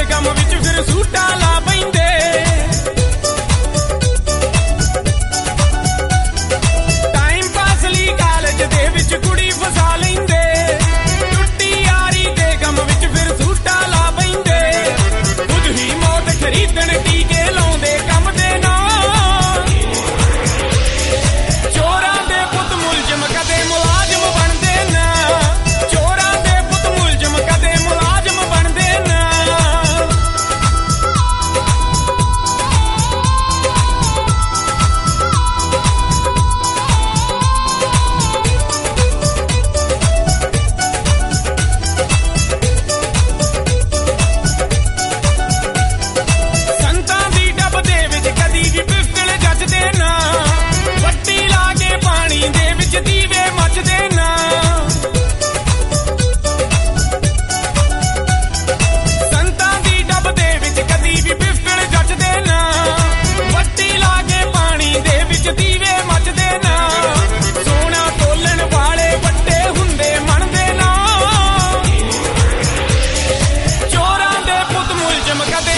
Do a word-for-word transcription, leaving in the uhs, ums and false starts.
गम विच फिर सूटा ला पैंदे। Time pass लई कालज दे विच कुड़ी फसा लैंदे। टुट्टी यारी दे गम विच फिर सूटा ला पैंदे। कुछ ही मौत खरीदण टीके लाउंदे कम दे ना। चोरां दे पुत मुलजम कदे मुलाजम बनदे ना। चोरां दे पुत मुलजम कदे मुलाजम बनदे ना। संतां दी डब दे विच कदी भी पिस्टल जचदे ना। वट्टी ला के पानी दे विच दीवे मचदे ना। संतां दी डब दे विच कदी भी पिस्टल जचदे ना। वट्टी ला के पानी दे विच दीवे मचदे ना। सोना तोलण वाले वट्टे हुंदे मनदे ना। चोरां दे पुत मुलजम कदे